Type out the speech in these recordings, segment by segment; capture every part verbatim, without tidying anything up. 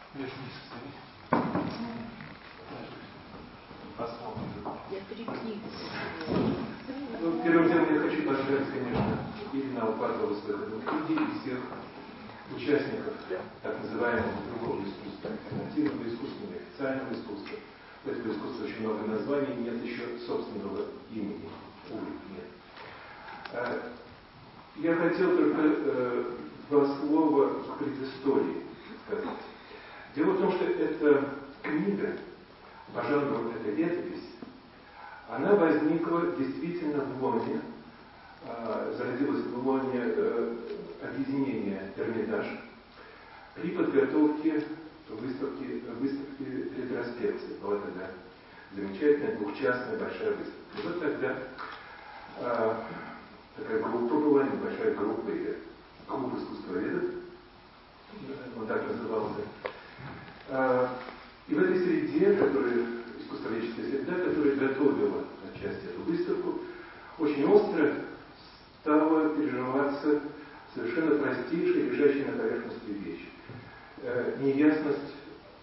Я три книги. Ну, первым делом я хочу поздравить, конечно, Ирину Алпатову с выходом книги и всех участников так называемого другого искусства, альтернативного искусства, неофициального искусства. У этого искусства очень много названий, нет еще собственного имени. Увы, нет. Я хотел только э, два слова предыстории сказать. Дело в том, что эта книга, по жанру эта летопись, она возникла действительно в лоне, э, зародилась в лоне э, объединения «Эрмитаж» при подготовке выставки, выставки ретроспекции. Была тогда замечательная двухчастная большая выставка. И вот тогда э, такая группа была, небольшая группа, или клуб искусствоведов, он так назывался. Э, и в этой среде, которая, искусствоведческая среда, которая готовила отчасти эту выставку, очень остро стала переживаться совершенно простейшая, лежащая на поверхности вещь. Э, неясность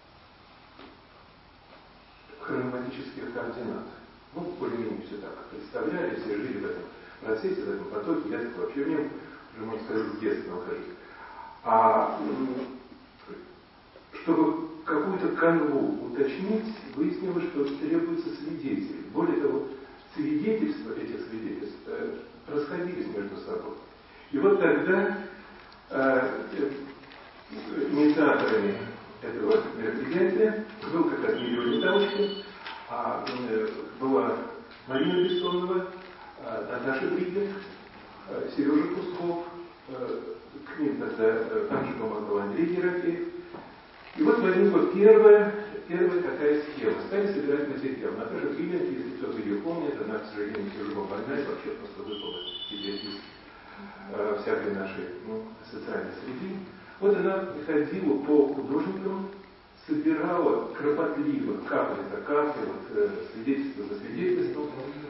хронологических координат. Ну, более-менее все так представляли, все жили в этом процессе, в этом потоке, я так вообще в нем, уже можно сказать, с детства нахожусь. А чтобы какую-то канву уточнить, выяснилось, что требуется свидетель. Более того, свидетельства этих свидетельств э, расходились между собой. И вот тогда э, инициаторами этого мероприятия был как раз Михаил Литовский, а э, была Марина Бессонова, э, Наташа Бригер, э, Сережа Кусков, э, к ним тогда э, также помогал Андрей Ерофеев. И вот возникла первая, первая такая схема. Стали собирать материал. Наташа Бригер, если кто-то ее помнит, она, к сожалению, тяжело больная, вообще просто выпала себе из э, всякой нашей ну, социальной среды. Вот она ходила по художникам, собирала кропотливо, капля за каплей, вот, э, свидетельство за свидетельством.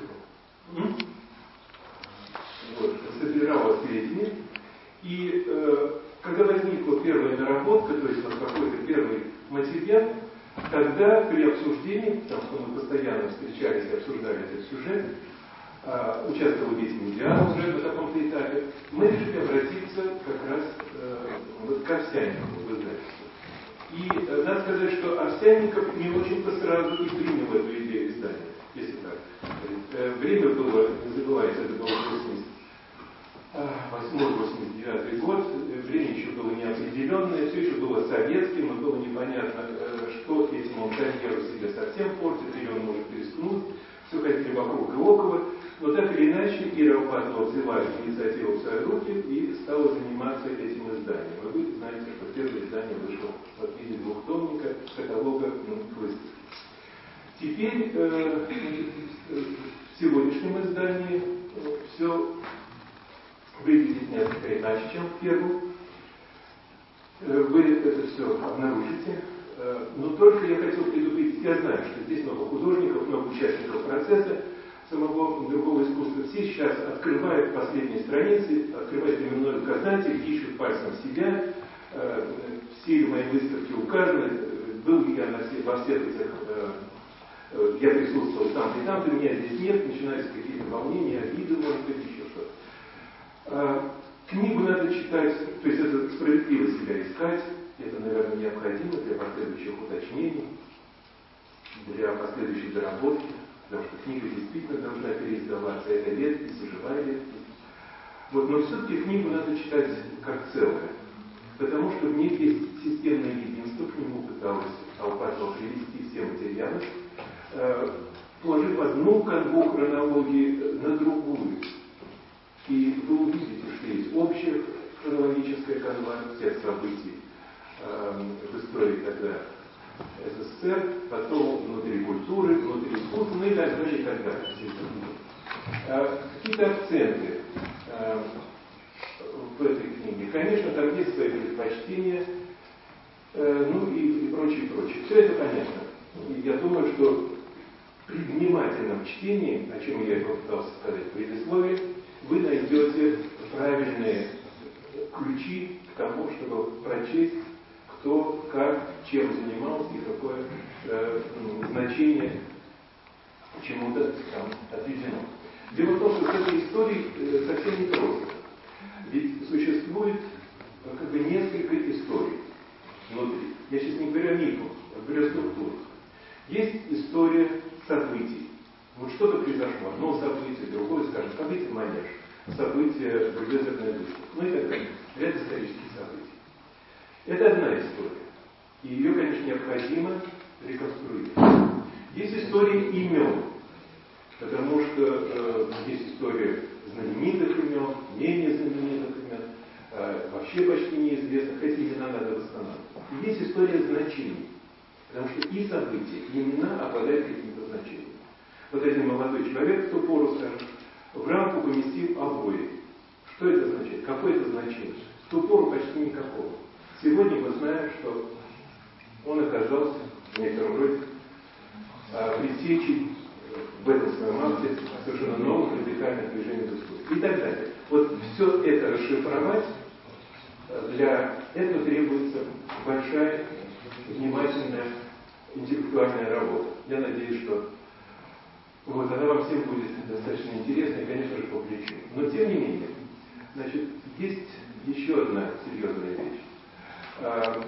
Вот, собирала сведения. И э, когда возникла первая наработка, то есть вот какой-то первый материал, тогда при обсуждении, потому что мы постоянно встречались и обсуждали этот сюжет, э, участвовал весь медиан уже на каком-то этапе, мы решили обратиться как раз э, вот к Овсянникову в издательство. И э, надо сказать, что Овсянников не очень-то сразу и принял эту идею издания, если так. Э, время было, не забывайте, это было восемьдесят восьмой — восемьдесят девятый год, время еще было неопределенное, все еще было советским, и было непонятно, что этим он карьеру себе совсем портит, или он может рискнуть, все ходили вокруг и около, но так или иначе Ира Алпатова взяла инициативу в свои руки и стала заниматься этим изданием. И вы знаете, что первое издание вышло в виде двухтомника каталога выставки. Теперь э, в сегодняшнем издании все выглядит несколько иначе, чем в первом. Вы это все обнаружите. Но только я хотел предупредить, я знаю, что здесь много художников, много участников процесса самого другого искусства. Все сейчас открывают последние страницы, открывают временной указатель, ищут пальцем себя. Все мои выставки указаны. Был я на все, во всех этих, я присутствовал там и там, меня здесь нет, начинаются какие-то волнения, обиды, может быть, еще что-то. Книгу надо читать, то есть это справедливо себя искать, это, наверное, необходимо для последующих уточнений, для последующей доработки, потому что книга действительно должна переиздаваться, это летопись, живая летопись. Вот, но все-таки книгу надо читать как целое, потому что в ней есть системное единство, к нему пыталась Алпатова привести все материалы, э, положив одну канву хронологии на другую. И вы увидите, что есть общая хронологическая канва всех событий э, в истории тогда СССР, потом внутри культуры, внутри искусства, ну и так далее, и так далее. Э, какие-то акценты э, в этой книге. Конечно, там есть свои предпочтения, э, ну и, и прочее, и прочее. Все это понятно. И я думаю, что при внимательном чтении, о чем я и попытался сказать в предисловии, вы найдете правильные ключи к тому, чтобы прочесть, кто, как, чем занимался и какое э, значение чему-то там отведено. Дело в том, что с этой историей э, совсем не просто. Ведь существует э, как бы несколько историй внутри. Я сейчас не говорю о мифах, а говорю о структурах. Есть история событий. Вот что-то произошло, одно событие, другое, скажем, событие манеж, событие бульдозерная душа, ну и так далее. Ряд исторических событий. Это одна история. И ее, конечно, необходимо реконструировать. Есть история имен, потому что э, есть история знаменитых имен, менее знаменитых имен, э, вообще почти неизвестных, эти имена надо восстанавливать. И есть история значений, потому что и события, и имена обладают каким-то значением. Вот один молодой человек в ту пору скажет, в рамку поместил обои. Что это означает? Какое это значение? В ту пору почти никакого. Сегодня мы знаем, что он оказался в некотором роде предтечей в этом своем акте совершенно новых радикальных движений в искусстве. И так далее. Вот все это расшифровать, для этого требуется большая, внимательная, интеллектуальная работа. Я надеюсь, что вот, она вам всем будет достаточно интересна и, конечно же, по плечу. Но, тем не менее, значит, есть еще одна серьезная вещь. А,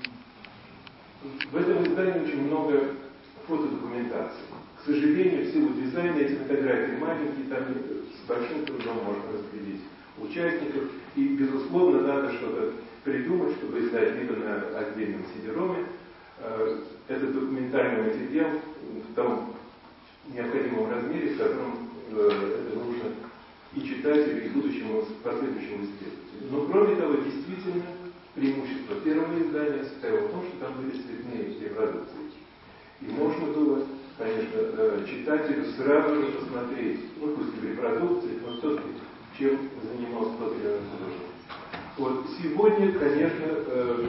в этом издании очень много фотодокументации. К сожалению, в силу дизайна эти фотографии маленькие, там с большим трудом можно распределить участников. И, безусловно, надо что-то придумать, чтобы издать либо на отдельном сидероме а, этот документальный материал в том необходимом размере, в котором э, это нужно и читателю, и будущему последующему исследователю. Но кроме того, действительно, преимущество первого издания состояло в том, что там были цветные репродукции. И можно было, конечно, э, читателю сразу же посмотреть, ну пусть и в репродукции, но все-таки, чем занимался тот или иной художник. Вот сегодня, конечно, э,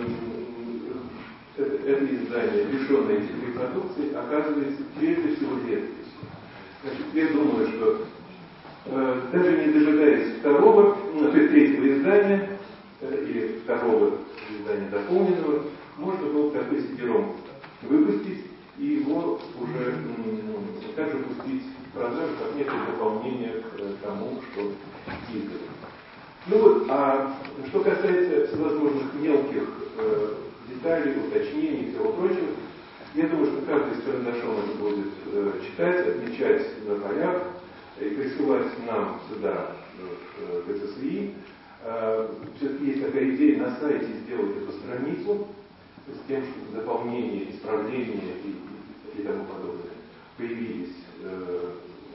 это издание, лишенное этих репродукций, оказывается прежде всего редкостью. Значит, я думаю, что э, даже не дожидаясь второго, ну, то есть третьего издания, э, или второго издания дополненного, можно было такой сидером выпустить и его уже м, также пустить в продажу, как некое дополнение к э, тому, что издано. Ну вот, а что касается всевозможных мелких э, деталей, уточнений и всего прочего, я думаю, что каждый с карандашом это будет э, читать, отмечать на полях и присылать нам сюда, в ГЦСИ. Э, все-таки есть такая идея на сайте сделать эту страницу с тем, чтобы дополнения, исправления и, и тому подобное появились э,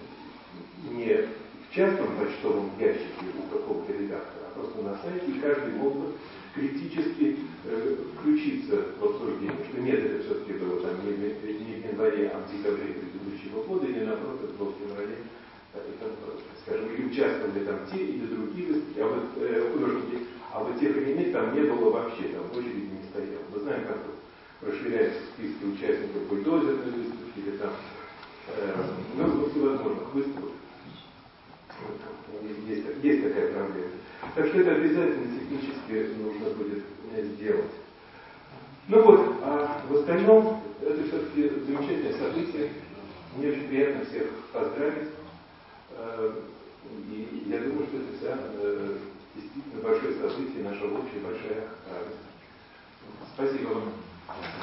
не в частном почтовом ящике у какого-то редактора, а просто на сайте, и каждый мог бы критически э, включиться в обсуждение, что нет, это все-таки было там не, не в январе, а в декабре предыдущего года, или напротив, было в феврале, там, скажем, или участвовали там те или другие а вот, э, художники, а вот тех или иных там не было вообще, там в очереди не стояло. Мы знаем, как расширяются списки участников бульдозерной выставки, или там, э, ну, всевозможных выставок. Есть, есть такая проблема. Так что это обязательно технически нужно будет сделать. Ну вот, а в остальном это все-таки замечательное событие. Мне очень приятно всех поздравить. И я думаю, что это вся действительно большое событие, наша общая большая радость. Спасибо вам.